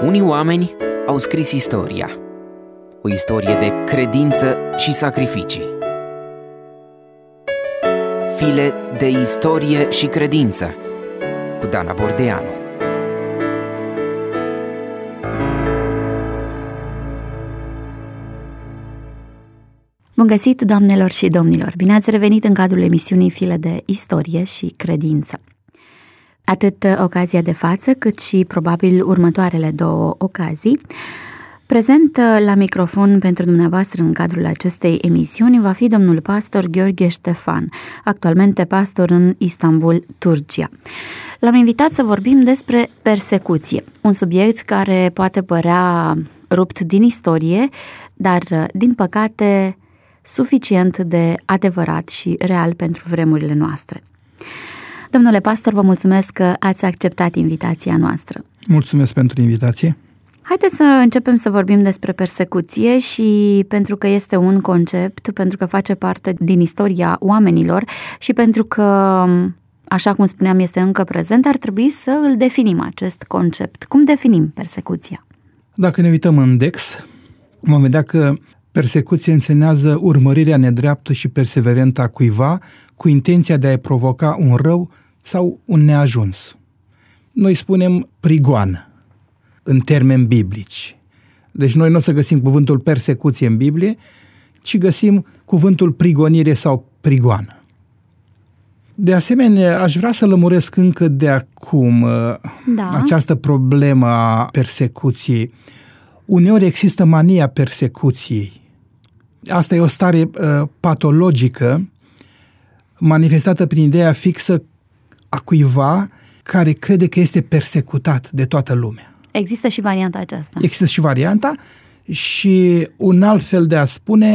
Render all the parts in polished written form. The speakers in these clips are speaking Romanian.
Unii oameni au scris istoria, o istorie de credință și sacrificii. File de istorie și credință cu Dana Bordeanu. Bun găsit, doamnelor și domnilor! Bine ați revenit în cadrul emisiunii File de istorie și credință. Atât ocazia de față, cât și probabil următoarele două ocazii. Prezent la microfon pentru dumneavoastră în cadrul acestei emisiuni va fi domnul pastor Gheorghe Ștefan, actualmente pastor în Istanbul, Turcia. L-am invitat să vorbim despre persecuție, un subiect care poate părea rupt din istorie, dar, din păcate, suficient de adevărat și real pentru vremurile noastre. Domnule pastor, vă mulțumesc că ați acceptat invitația noastră. Mulțumesc pentru invitație. Haideți să începem să vorbim despre persecuție și pentru că este un concept, pentru că face parte din istoria oamenilor și pentru că, așa cum spuneam, este încă prezent, ar trebui să îl definim acest concept. Cum definim persecuția? Dacă ne uităm în Dex, vom vedea că persecuție însemnează urmărirea nedreaptă și perseverentă a cuiva cu intenția de a-i provoca un rău sau un neajuns. Noi spunem prigoană în termeni biblici. Deci noi nu o să găsim cuvântul persecuție în Biblie, ci găsim cuvântul prigonire sau prigoană. De asemenea, aș vrea să lămuresc încă de acum această problemă a persecuției. Uneori există mania persecuției. Asta e o stare patologică manifestată prin ideea fixă a cuiva care crede că este persecutat de toată lumea. Există și varianta aceasta. Există și varianta și un alt fel de a spune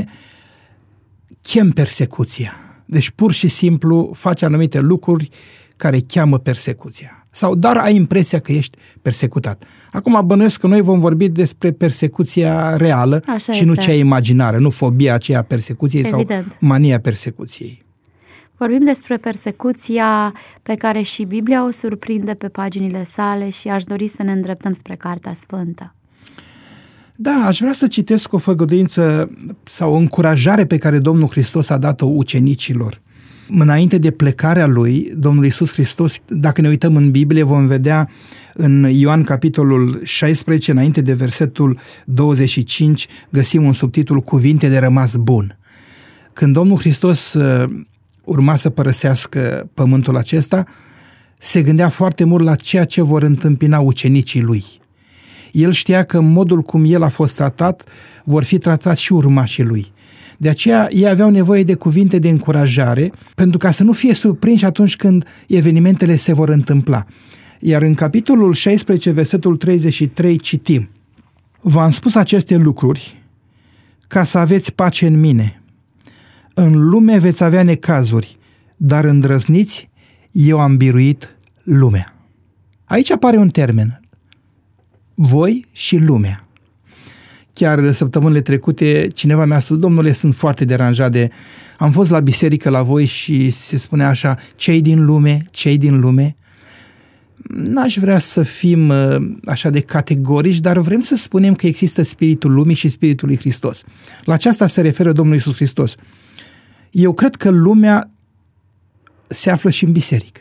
chem persecuția. Deci pur și simplu faci anumite lucruri care cheamă persecuția. Sau doar ai impresia că ești persecutat. Acum bănuiesc că noi vom vorbi despre persecuția reală. Așa și este. Nu cea imaginară, nu fobia aceea persecuției. Evident. Sau mania persecuției. Vorbim despre persecuția pe care și Biblia o surprinde pe paginile sale și aș dori să ne îndreptăm spre Cartea Sfântă. Da, aș vrea să citesc o făgăduință sau o încurajare pe care Domnul Hristos a dat-o ucenicilor. Înainte de plecarea lui, Domnul Iisus Hristos, dacă ne uităm în Biblie, vom vedea în Ioan capitolul 16, înainte de versetul 25, găsim un subtitlu Cuvinte de rămas bun. Când Domnul Hristos urma să părăsească pământul acesta, se gândea foarte mult la ceea ce vor întâmpina ucenicii lui. El știa că în modul cum el a fost tratat, vor fi tratați și urmașii lui. De aceea ei aveau nevoie de cuvinte de încurajare, pentru ca să nu fie surprinși atunci când evenimentele se vor întâmpla. Iar în capitolul 16, versetul 33, citim: V-am spus aceste lucruri ca să aveți pace în mine. În lume veți avea necazuri, dar îndrăzniți, eu am biruit lumea. Aici apare un termen: voi și lumea. Chiar săptămânile trecute cineva mi-a spus: domnule, sunt foarte deranjat de... Am fost la biserică la voi și se spune așa, cei din lume, cei din lume. N-aș vrea să fim așa de categorici, dar vrem să spunem că există spiritul lumii și spiritul lui Hristos. La aceasta se referă Domnul Iisus Hristos. Eu cred că lumea se află și în biserică.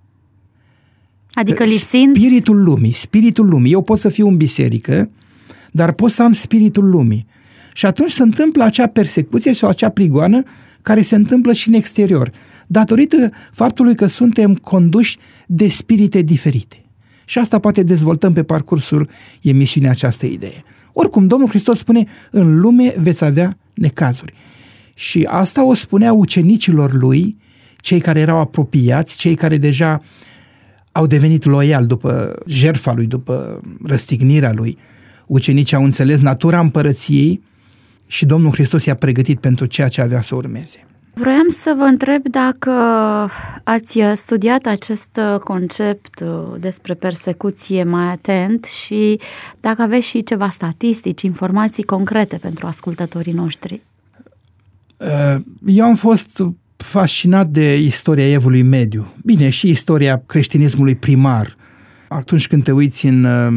Adică lipsind... Spiritul lumii. Eu pot să fiu în biserică, dar pot să am spiritul lumii. Și atunci se întâmplă acea persecuție sau acea prigoană care se întâmplă și în exterior, datorită faptului că suntem conduși de spirite diferite. Și asta poate dezvoltăm pe parcursul emisiunii această idee. Oricum, Domnul Hristos spune, în lume veți avea necazuri. Și asta o spunea ucenicilor lui, cei care erau apropiați, cei care deja au devenit loiali după jertfa lui, după răstignirea lui. Ucenicii au înțeles natura împărăției și Domnul Hristos i-a pregătit pentru ceea ce avea să urmeze. Vroiam să vă întreb dacă ați studiat acest concept despre persecuție mai atent și dacă aveți și ceva statistici, informații concrete pentru ascultătorii noștri. Eu am fost fascinat de istoria Evului Mediu. Bine, și istoria creștinismului primar. Atunci când te uiți în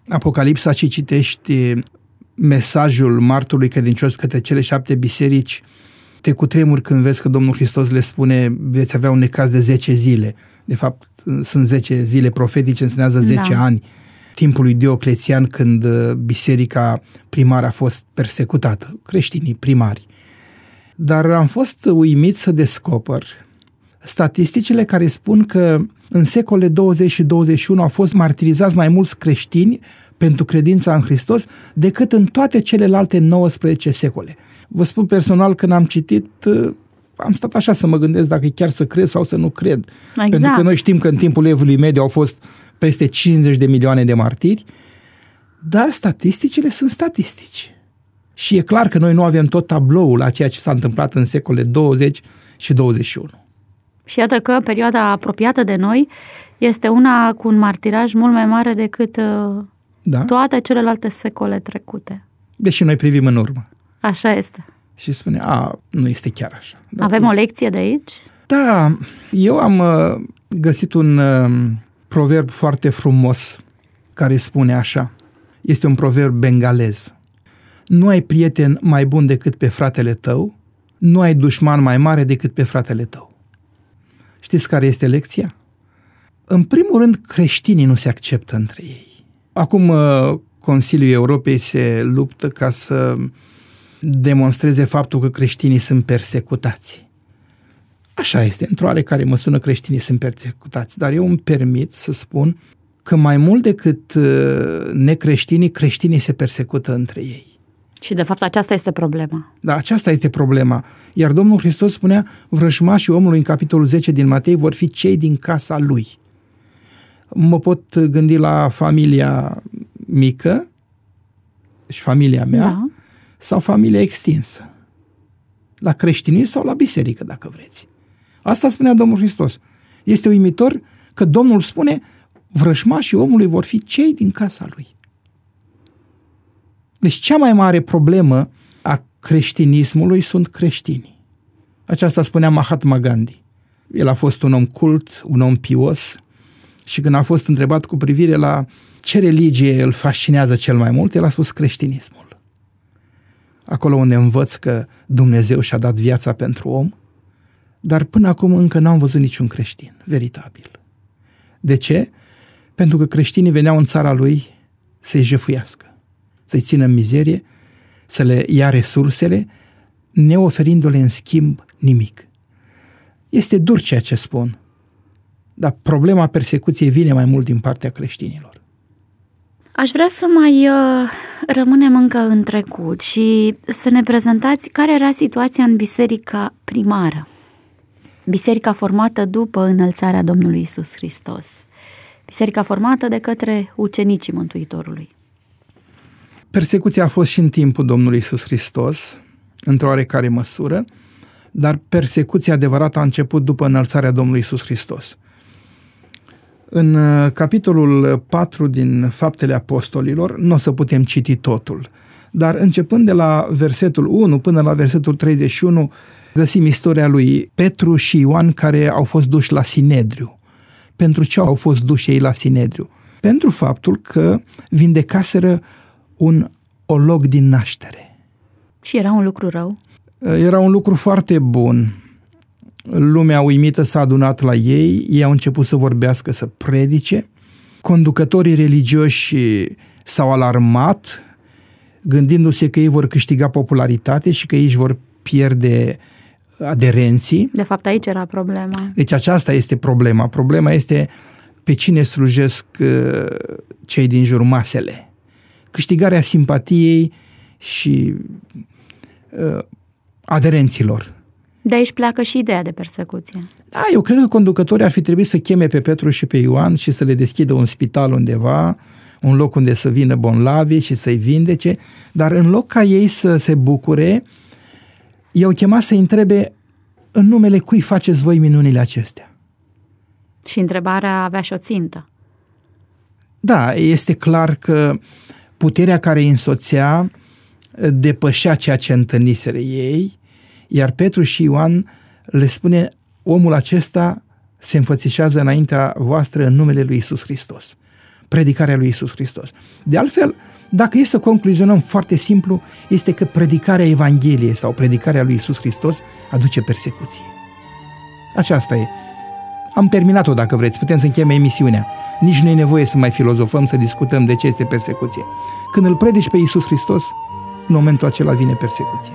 Apocalipsa și citești mesajul martorului credincios către cele 7 biserici, te cutremuri când vezi că Domnul Hristos le spune veți avea un necaz de 10 zile. De fapt, sunt 10 zile profetice, înseamnă 10 ani. Timpul lui Dioclețian, când biserica primară a fost persecutată, creștinii primari. Dar am fost uimit să descoper statisticile care spun că în secolele 20 și 21 au fost martirizați mai mulți creștini pentru credința în Hristos decât în toate celelalte 19 secole. Vă spun personal, când am citit, am stat așa să mă gândesc dacă chiar să cred sau să nu cred. Exact. Pentru că noi știm că în timpul Evului Mediu au fost peste 50 de milioane de martiri, dar statisticile sunt statistici. Și e clar că noi nu avem tot tabloul a ceea ce s-a întâmplat în secolele 20 și 21. Și iată că perioada apropiată de noi este una cu un martiraj mult mai mare decât toate celelalte secole trecute. Deși noi privim în urmă. Așa este. Și spune, nu este chiar așa. Avem o lecție de aici? Da, eu am găsit un proverb foarte frumos care spune așa. Este un proverb bengalez. Nu ai prieten mai bun decât pe fratele tău, nu ai dușman mai mare decât pe fratele tău. Știți care este lecția? În primul rând, creștinii nu se acceptă între ei. Acum Consiliul Europei se luptă ca să demonstreze faptul că creștinii sunt persecutați. Așa este, într-o oarecare măsură creștinii sunt persecutați, dar eu îmi permit să spun că mai mult decât necreștinii, creștinii se persecută între ei. Și de fapt aceasta este problema. Da, aceasta este problema. Iar Domnul Hristos spunea, vrăjmașii omului în capitolul 10 din Matei vor fi cei din casa lui. Mă pot gândi la familia mică și familia mea, sau familia extinsă. La creștinism sau la biserică, dacă vreți. Asta spunea Domnul Hristos. Este uimitor că Domnul spune, vrăjmașii omului vor fi cei din casa lui. Deci cea mai mare problemă a creștinismului sunt creștinii. Aceasta spunea Mahatma Gandhi. El a fost un om cult, un om pios și când a fost întrebat cu privire la ce religie îl fascinează cel mai mult, el a spus creștinismul. Acolo unde învăț că Dumnezeu și-a dat viața pentru om, dar până acum încă n-am văzut niciun creștin veritabil. De ce? Pentru că creștinii veneau în țara lui să-i jefuiască, să-i țină în mizerie, să le ia resursele, neoferindu-le în schimb nimic. Este dur ceea ce spun, dar problema persecuției vine mai mult din partea creștinilor. Aș vrea să mai rămânem încă în trecut și să ne prezentați care era situația în biserica primară. Biserica formată după înălțarea Domnului Iisus Hristos. Biserica formată de către ucenicii Mântuitorului. Persecuția a fost și în timpul Domnului Iisus Hristos, într-o oarecare măsură, dar persecuția adevărată a început după înălțarea Domnului Iisus Hristos. În capitolul 4 din Faptele Apostolilor, nu o să putem citi totul, dar începând de la versetul 1 până la versetul 31, găsim istoria lui Petru și Ioan care au fost duși la Sinedriu. Pentru ce au fost duși ei la Sinedriu? Pentru faptul că vindecaseră un olog din naștere. Și era un lucru rău? Era un lucru foarte bun. Lumea uimită s-a adunat la ei, ei au început să vorbească, să predice. Conducătorii religioși s-au alarmat, gândindu-se că ei vor câștiga popularitate și că ei își vor pierde aderenții. De fapt, aici era problema. Deci aceasta este problema. Problema este pe cine slujesc cei din jur, masele. Câștigarea simpatiei și aderenților. De aici pleacă și ideea de persecuție. Da, eu cred că conducătorii ar fi trebuit să cheme pe Petru și pe Ioan și să le deschidă un spital undeva, un loc unde să vină bolnavi și să-i vindece, dar în loc ca ei să se bucure, i-au chemat să-i întrebe în numele cui faceți voi minunile acestea. Și întrebarea avea și o țintă. Da, este clar că puterea care îi însoțea depășea ceea ce întâlniseră ei, iar Petru și Ioan le spune, omul acesta se înfățișează înaintea voastră în numele lui Iisus Hristos. predicarea lui Iisus Hristos. De altfel, dacă e să concluzionăm foarte simplu, este că predicarea Evangheliei sau predicarea lui Iisus Hristos aduce persecuție. Aceasta e. Am terminat-o dacă vreți, putem să încheiem emisiunea. Nici nu e nevoie să mai filozofăm, să discutăm de ce este persecuție. Când îl predici pe Iisus Hristos, în momentul acela vine persecuție.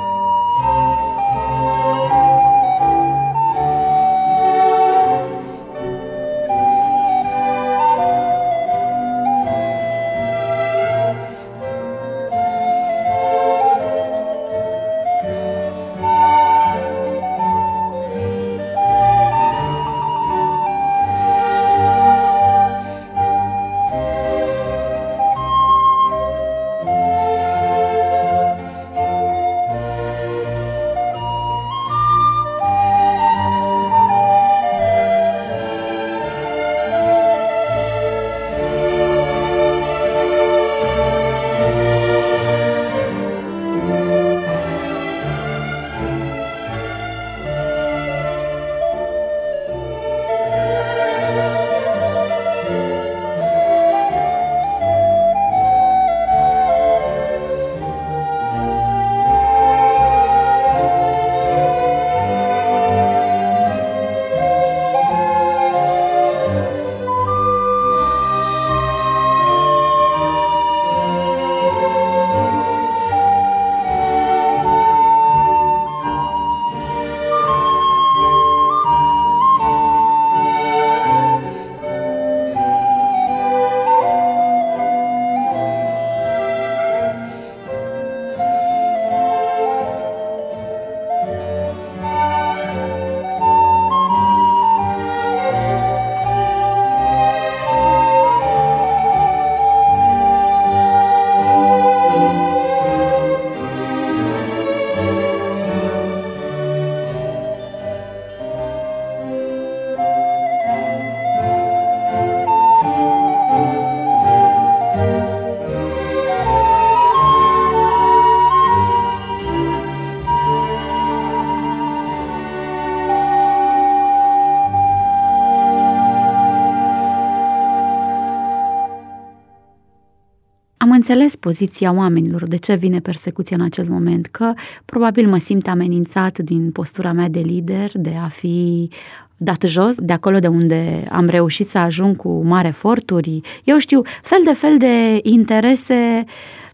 Am înțeles poziția oamenilor, de ce vine persecuția în acel moment, că probabil mă simt amenințat din postura mea de lider, de a fi dat jos, de acolo de unde am reușit să ajung cu mari eforturi. Eu știu, fel de interese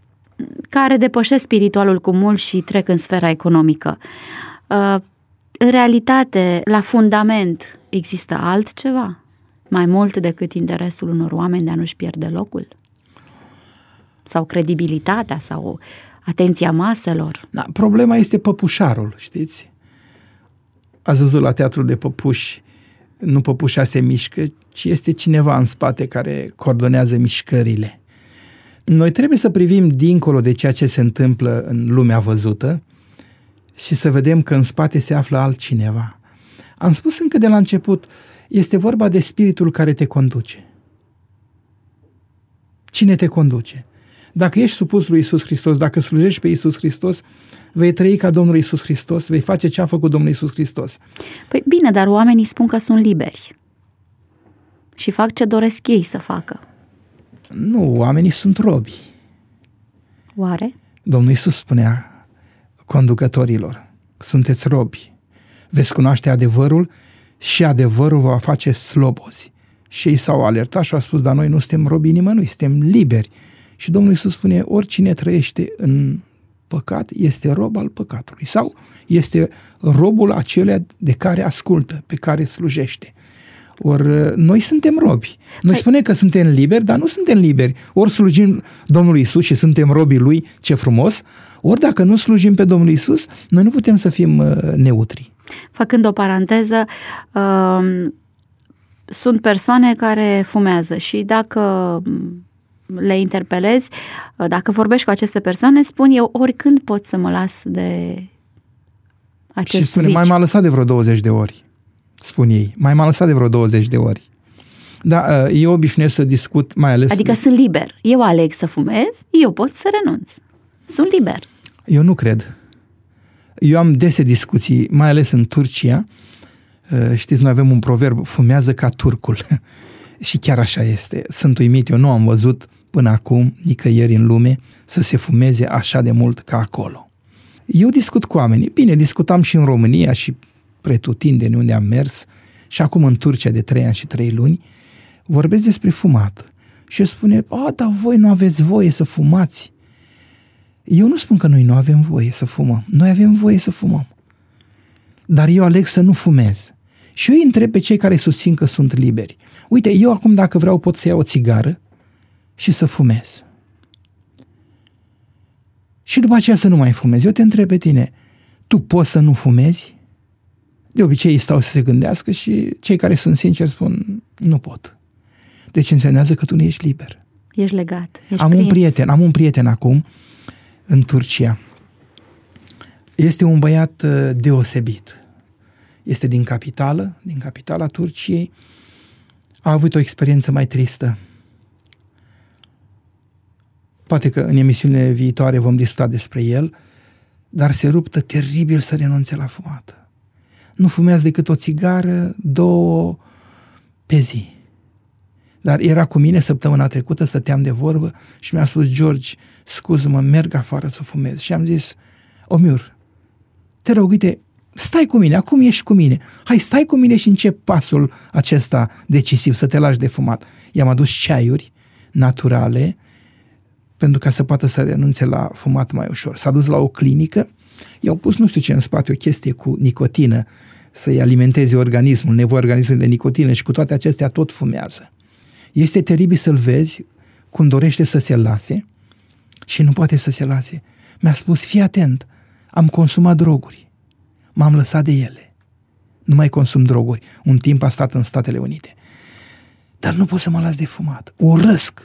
care depășesc spiritualul cu mult și trec în sfera economică. În realitate, la fundament, există altceva, mai mult decât interesul unor oameni de a nu-și pierde locul? Sau credibilitatea, sau atenția maselor? Da, problema este păpușarul, știți? Ați văzut la teatrul de păpuși, nu păpușa se mișcă, ci este cineva în spate care coordonează mișcările. Noi trebuie să privim dincolo de ceea ce se întâmplă în lumea văzută și să vedem că în spate se află altcineva. Am spus încă de la început, este vorba de spiritul care te conduce. Cine te conduce? Dacă ești supus lui Iisus Hristos, dacă slujești pe Iisus Hristos, vei trăi ca Domnul Iisus Hristos, vei face ce a făcut Domnul Iisus Hristos. Păi bine, dar oamenii spun că sunt liberi și fac ce doresc ei să facă. Nu, oamenii sunt robi. Oare? Domnul Iisus spunea conducătorilor, sunteți robi, veți cunoaște adevărul și adevărul va face slobozi. Și ei s-au alertat și au spus, dar noi nu suntem robii nimănui, suntem liberi. Și Domnul Iisus spune, oricine trăiește în păcat este rob al păcatului sau este robul acelea de care ascultă, pe care slujește. Ori noi suntem robi. Noi spunem că suntem liberi, dar nu suntem liberi. Ori slujim Domnului Iisus și suntem robii Lui, ce frumos, ori dacă nu slujim pe Domnul Iisus, noi nu putem să fim neutri. Făcând o paranteză, sunt persoane care fumează și dacă le interpelezi, dacă vorbești cu aceste persoane, spun eu oricând pot să mă las de acest și spune, viciu. Mai m-a lăsat de vreo 20 de ori, spun ei. Mai m-a lăsat de vreo 20 de ori. Da, eu obișnuiesc să discut mai ales... Adică sunt liber. Eu aleg să fumez, eu pot să renunț. Sunt liber. Eu nu cred. Eu am dese discuții, mai ales în Turcia. Știți, noi avem un proverb, fumează ca turcul. Și chiar așa este. Sunt uimit, eu nu am văzut până acum, nicăieri în lume, să se fumeze așa de mult ca acolo. Eu discut cu oamenii. Bine, discutam și în România și pretutindeni unde am mers și acum în Turcia de 3 ani și 3 luni, vorbesc despre fumat. Și eu spune, dar voi nu aveți voie să fumați. Eu nu spun că noi nu avem voie să fumăm. Noi avem voie să fumăm. Dar eu aleg să nu fumez. Și eu îi întreb pe cei care susțin că sunt liberi. Uite, eu acum dacă vreau pot să iau o țigară și să fumez. Și după aceea să nu mai fumez. Eu te întreb pe tine, tu poți să nu fumezi? De obicei stau să se gândească și cei care sunt sinceri spun, nu pot. Deci însemnează că tu nu ești liber. Ești legat. Am un prieten acum în Turcia. Este un băiat deosebit. Este din capitala Turciei. A avut o experiență mai tristă. Poate că în emisiunile viitoare vom discuta despre el, dar se luptă teribil să renunțe la fumat. Nu fumează decât o țigară, 2 pe zi. Dar era cu mine săptămâna trecută, stăteam de vorbă și mi-a spus, George, scuză-mă, merg afară să fumez. Și am zis, Omiur, te rog, uite, stai cu mine, acum ești cu mine. Hai, stai cu mine și încep pasul acesta decisiv, să te lași de fumat. I-am adus ceaiuri naturale pentru ca să poată să renunțe la fumat mai ușor. S-a dus la o clinică, i-au pus nu știu ce în spate, o chestie cu nicotină, să-i alimenteze organismul, nevoia organismului de nicotină și cu toate acestea tot fumează. Este teribil să-l vezi cum dorește să se lase și nu poate să se lase. Mi-a spus, fii atent, am consumat droguri, m-am lăsat de ele. Nu mai consum droguri. Un timp a stat în Statele Unite. Dar nu pot să mă las de fumat. Urăsc.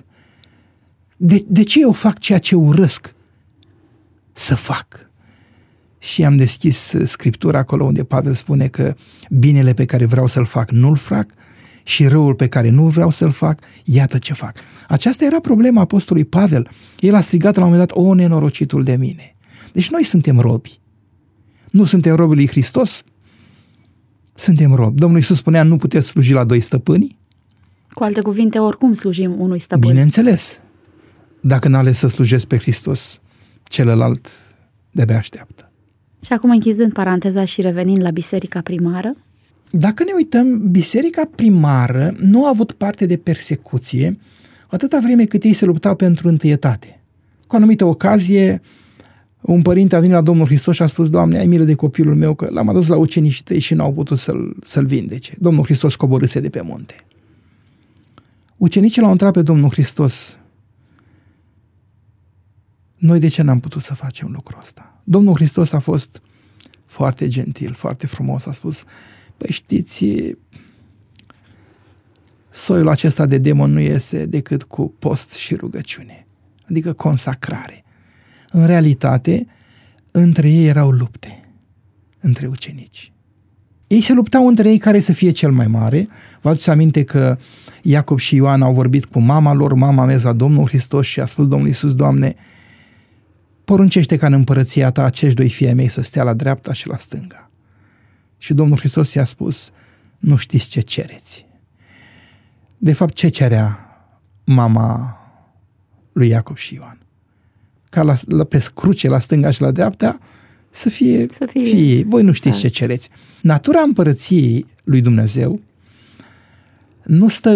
De ce eu fac ceea ce urăsc să fac? Și am deschis Scriptura acolo unde Pavel spune că binele pe care vreau să-l fac nu-l fac și răul pe care nu vreau să-l fac, iată ce fac. Aceasta era problema apostolului Pavel. El a strigat la un moment dat, o, nenorocitul de mine. Deci noi suntem robi. Nu suntem robii lui Hristos, suntem robi. Domnul Iisus spunea, nu puteți sluji la 2 stăpâni? Cu alte cuvinte, oricum slujim unui stăpân. Bineînțeles. Dacă n-ales să slujesc pe Hristos, celălalt de-abia așteaptă. Și acum, închizând paranteza și revenind la biserica primară? Dacă ne uităm, biserica primară nu a avut parte de persecuție atâta vreme cât ei se luptau pentru întâietate. Cu o anumită ocazie, un părinte a venit la Domnul Hristos și a spus, Doamne, ai milă de copilul meu, că l-am adus la ucenicii tăi și n-au putut să-l vindece. Domnul Hristos coborâse de pe munte. Ucenicii l-au întrebat pe Domnul Hristos, noi de ce n-am putut să facem lucrul ăsta? Domnul Hristos a fost foarte gentil, foarte frumos, a spus, păi știți, soiul acesta de demon nu iese decât cu post și rugăciune, adică consacrare. În realitate, între ei erau lupte, între ucenici. Ei se luptau între ei care să fie cel mai mare. Vă aduceți aminte că Iacob și Ioan au vorbit cu mama lor, mama mea, Domnul Hristos, și a spus Domnul Iisus, Doamne, poruncește ca în împărăția ta acești 2 fii ai mei să stea la dreapta și la stânga. Și Domnul Hristos i-a spus, nu știți ce cereți. De fapt, ce cerea mama lui Iacob și Ioan? Ca pe cruce, la stânga și la dreapta, să fie fiii. Voi nu știți ce cereți. Natura împărăției lui Dumnezeu nu stă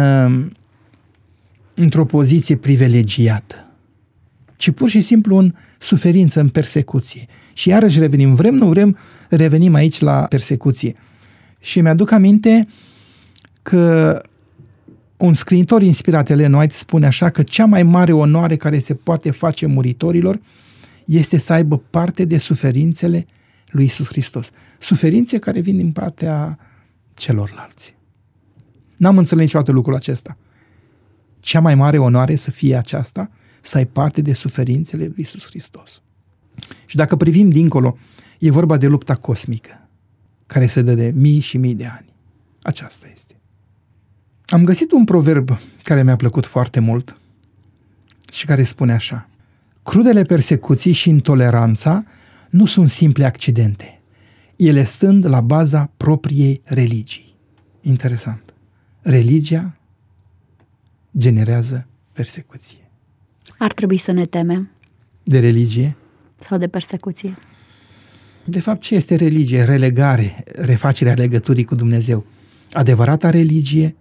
într-o poziție privilegiată, ci pur și simplu în suferință, în persecuție. Și iarăși revenim, vrem, nu vrem, revenim aici la persecuție. Și mi-aduc aminte că un scriitor inspirat, Ellen White, spune așa că cea mai mare onoare care se poate face muritorilor este să aibă parte de suferințele lui Iisus Hristos. Suferințe care vin din partea celorlalți. N-am înțeles niciodată lucrul acesta. Cea mai mare onoare să fie aceasta, să ai parte de suferințele lui Iisus Hristos. Și dacă privim dincolo, e vorba de lupta cosmică, care se dă de mii și mii de ani. Aceasta este. Am găsit un proverb care mi-a plăcut foarte mult și care spune așa: crudele persecuții și intoleranța nu sunt simple accidente, ele stând la baza propriei religii. Interesant. Religia generează persecuție. Ar trebui să ne temem De religie? sau de persecuție? De fapt, ce este religie? Relegare, refacerea legăturii cu Dumnezeu. Adevărata religie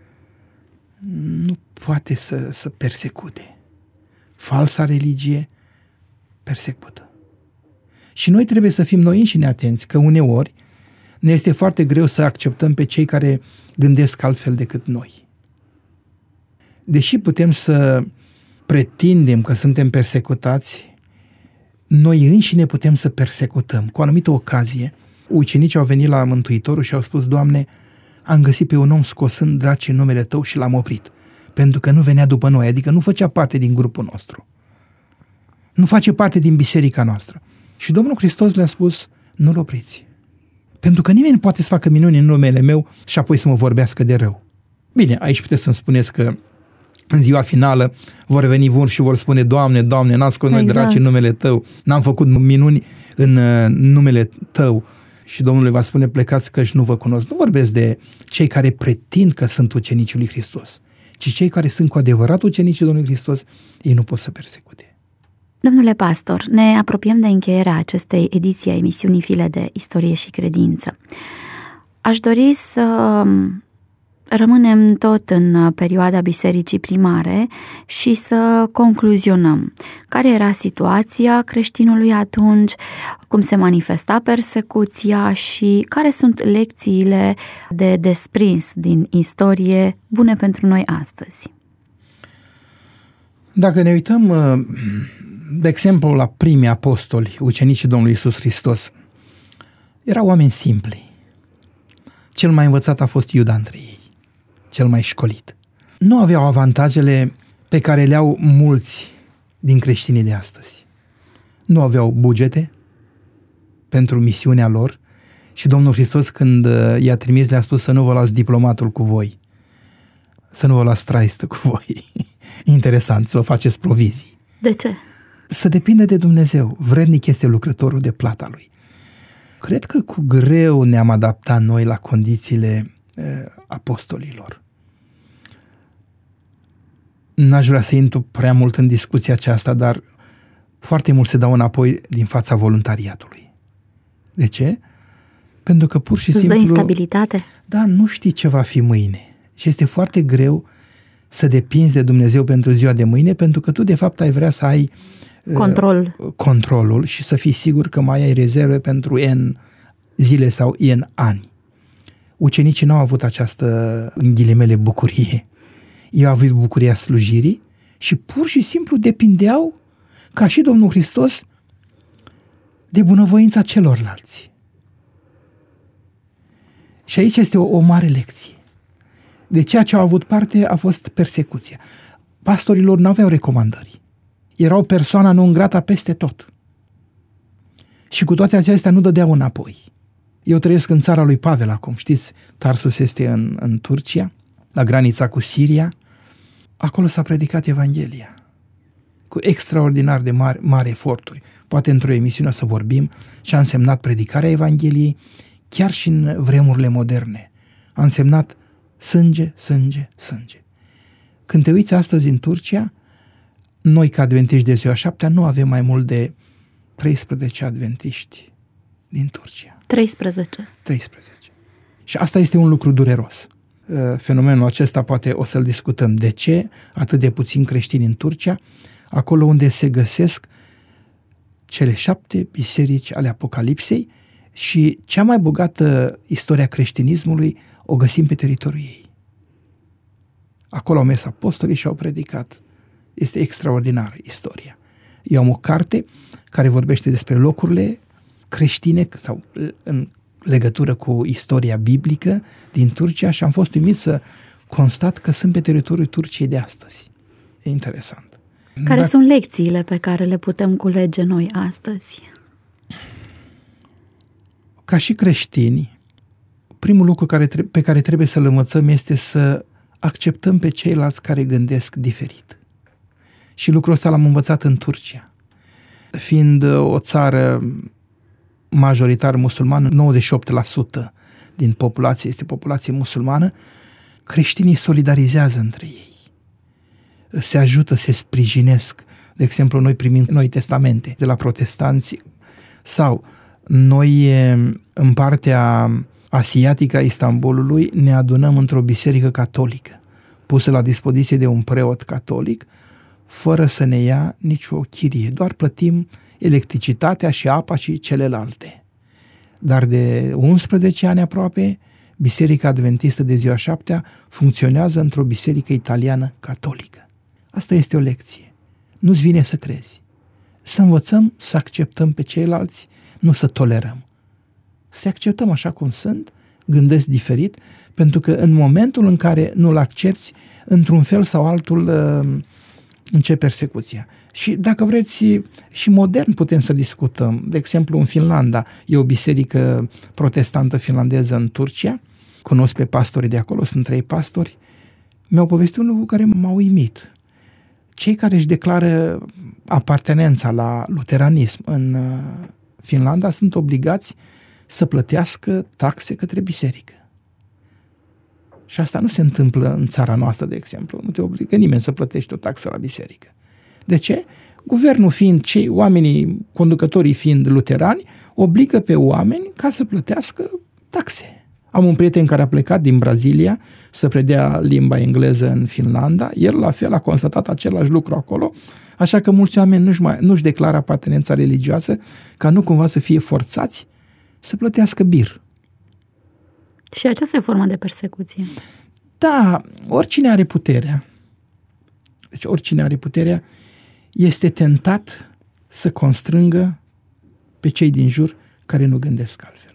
nu poate să persecute. Falsa religie persecută. Și noi trebuie să fim noi înșine atenți, că uneori ne este foarte greu să acceptăm pe cei care gândesc altfel decât noi. Deși putem să pretindem că suntem persecutați, noi înșine putem să persecutăm. Cu o anumită ocazie, ucenicii au venit la Mântuitorul și au spus: Doamne, am găsit pe un om scosând draci în numele Tău și l-am oprit, pentru că nu venea după noi, adică nu făcea parte din grupul nostru. Nu face parte din biserica noastră. Și Domnul Hristos le-a spus: nu-l opriți. Pentru că nimeni nu poate să facă minuni în numele meu și apoi să mă vorbească de rău. Bine, aici puteți să-mi spuneți că în ziua finală vor veni vor și vor spune: Doamne, Doamne, n-am scos noi draci în numele Tău, n-am făcut minuni în numele Tău. Și Domnul le va spune: plecați căci nu vă cunosc. Nu vorbesc de cei care pretind că sunt ucenicii lui Hristos, ci cei care sunt cu adevărat ucenicii Domnului Hristos, ei nu pot să persecute. Domnule pastor, ne apropiem de încheierea acestei ediții a emisiunii File de Istorie și Credință. Aș dori să rămânem tot în perioada bisericii primare și să concluzionăm care era situația creștinului atunci, cum se manifesta persecuția și care sunt lecțiile de desprins din istorie bune pentru noi astăzi. Dacă ne uităm, de exemplu, la primii apostoli, ucenicii Domnului Iisus Hristos, erau oameni simpli. Cel mai învățat a fost Iuda între ei, cel mai școlit. Nu aveau avantajele pe care le au mulți din creștinii de astăzi. Nu aveau bugete pentru misiunea lor și Domnul Hristos, când i-a trimis, le-a spus: să nu vă luați diplomatul cu voi, să nu vă luați traistă cu voi. Interesant, să vă faceți provizii. De ce? Să depinde de Dumnezeu. Vrednic este lucrătorul de plata lui. Cred că cu greu ne-am adaptat noi la condițiile apostolilor. N-aș vrea să intru prea mult în discuția aceasta, dar foarte mult se dau înapoi din fața voluntariatului. De ce? Pentru că pur și simplu... Îți dă instabilitate? Da, nu știi ce va fi mâine. Și este foarte greu să depinzi de Dumnezeu pentru ziua de mâine, pentru că tu de fapt ai vrea să ai controlul și să fii sigur că mai ai rezerve pentru N zile sau N ani. Ucenicii n-au avut această, în ghilimele, bucurie. Ei au avut bucuria slujirii și pur și simplu depindeau, ca și Domnul Hristos, de bunăvoința celorlalți. Și aici este o mare lecție. De ceea ce au avut parte a fost persecuția. Pastorilor nu aveau recomandări. Erau persoana non grata peste tot. Și cu toate acestea nu dădeau înapoi. Eu trăiesc în țara lui Pavel acum. Știți, Tarsus este în Turcia, la granița cu Siria. Acolo s-a predicat Evanghelia cu extraordinar de mari eforturi. Poate într-o emisiune o să vorbim ce a însemnat predicarea Evangheliei, chiar și în vremurile moderne. A însemnat sânge, sânge, sânge. Când te uiți astăzi în Turcia, noi ca adventiști de ziua 7 nu avem mai mult de 13 adventiști din Turcia. 13. Și asta este un lucru dureros. Fenomenul acesta poate o să-l discutăm. De ce atât de puțini creștini în Turcia, acolo unde se găsesc cele 7 biserici ale Apocalipsei și cea mai bogată istoria creștinismului o găsim pe teritoriul ei. Acolo au mers apostolii și au predicat. Este extraordinară istoria. Eu am o carte care vorbește despre locurile creștine sau în legătură cu istoria biblică din Turcia și am fost uimit să constat că sunt pe teritoriul Turciei de astăzi. E interesant. Care sunt lecțiile pe care le putem culege noi astăzi? Ca și creștini, primul lucru pe care trebuie să-l învățăm este să acceptăm pe ceilalți care gândesc diferit. Și lucrul ăsta l-am învățat în Turcia. Fiind o țară majoritar musulmană, 98% din populație este populație musulmană, creștinii solidarizează între ei. se ajută, se sprijinesc. De exemplu, noi primim Noi Testamente de la protestanți sau noi în partea asiatică a Istanbulului ne adunăm într-o biserică catolică pusă la dispoziție de un preot catolic fără să ne ia nicio chirie. Doar plătim electricitatea și apa și celelalte. Dar de 11 ani aproape, Biserica Adventistă de Ziua Șaptea funcționează într-o biserică italiană catolică. Asta este o lecție. Nu-ți vine să crezi. Să învățăm să acceptăm pe ceilalți, nu să tolerăm. Să acceptăm așa cum sunt, gândesc diferit, pentru că în momentul în care nu-l accepti, într-un fel sau altul începe persecuția. Și dacă vreți, și modern putem să discutăm. De exemplu, în Finlanda, e o biserică protestantă finlandeză în Turcia, cunosc pe pastorii de acolo, sunt 3 pastori, mi-au povestit un lucru care m-a uimit. Cei care își declară apartenența la luteranism în Finlanda sunt obligați să plătească taxe către biserică. Și asta nu se întâmplă în țara noastră, de exemplu. Nu te obligă nimeni să plătești o taxă la biserică. De ce? Guvernul fiind oamenii, conducătorii fiind luterani, obligă pe oameni ca să plătească taxe. Am un prieten care a plecat din Brazilia să predea limba engleză în Finlanda. El, la fel, a constatat același lucru acolo, așa că mulți oameni nu-și declară apartenența religioasă ca nu cumva să fie forțați să plătească bir. Și aceasta e formă de persecuție. Da, oricine are puterea, deci oricine are puterea, este tentat să constrângă pe cei din jur care nu gândesc altfel.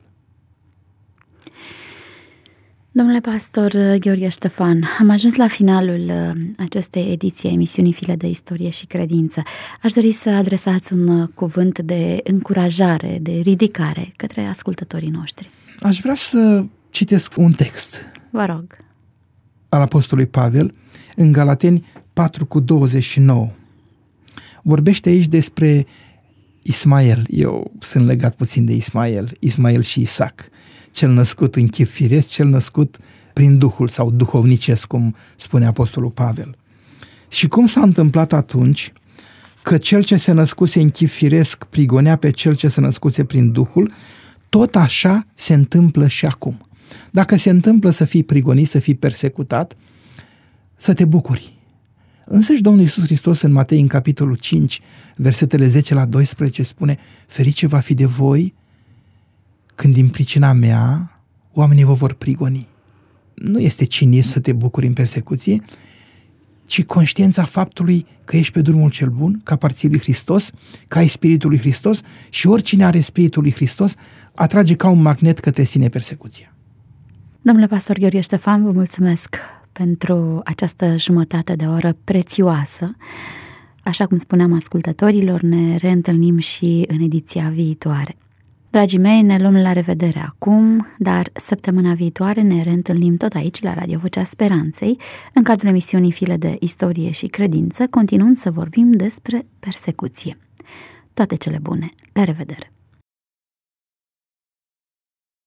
Domnule pastor Gheorghe Ștefan, am ajuns la finalul acestei ediții a emisiunii File de Istorie și Credință. Aș dori să adresați un cuvânt de încurajare, de ridicare către ascultătorii noștri. Aș vrea să citesc un text. Vă rog. Al apostolului Pavel, în Galateni 4:29. Vorbește aici despre Ismael. Eu sunt legat puțin de Ismael și Isaac. Cel născut în chip firesc, cel născut prin Duhul sau duhovnicesc, cum spune apostolul Pavel. Și cum s-a întâmplat atunci că cel ce se născuse în chip firesc prigonea pe cel ce se născuse prin Duhul, tot așa se întâmplă și acum. Dacă se întâmplă să fii prigonit, să fii persecutat, să te bucuri. Însăși Domnul Iisus Hristos în Matei, în capitolul 5, versetele 10 la 12, spune: ferice va fi de voi când din pricina mea oamenii vă vor prigoni. Nu este cinism să te bucuri în persecuție, ci conștiința faptului că ești pe drumul cel bun, că aparții lui Hristos, că ai Spiritul lui Hristos și oricine are Spiritul lui Hristos atrage ca un magnet către sine persecuția. Domnule pastor Gheorghe Ștefan, vă mulțumesc pentru această jumătate de oră prețioasă. Așa cum spuneam ascultătorilor, ne reîntâlnim și în ediția viitoare. Dragii mei, ne luăm la revedere acum, dar săptămâna viitoare ne reîntâlnim tot aici, la Radio Vocea Speranței, în cadrul emisiunii File de Istorie și Credință, continuând să vorbim despre persecuție. Toate cele bune! La revedere!